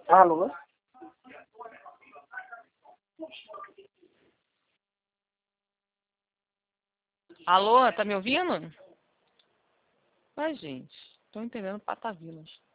Alô? Alô, tá me ouvindo? Ai, gente, tô entendendo patavilas.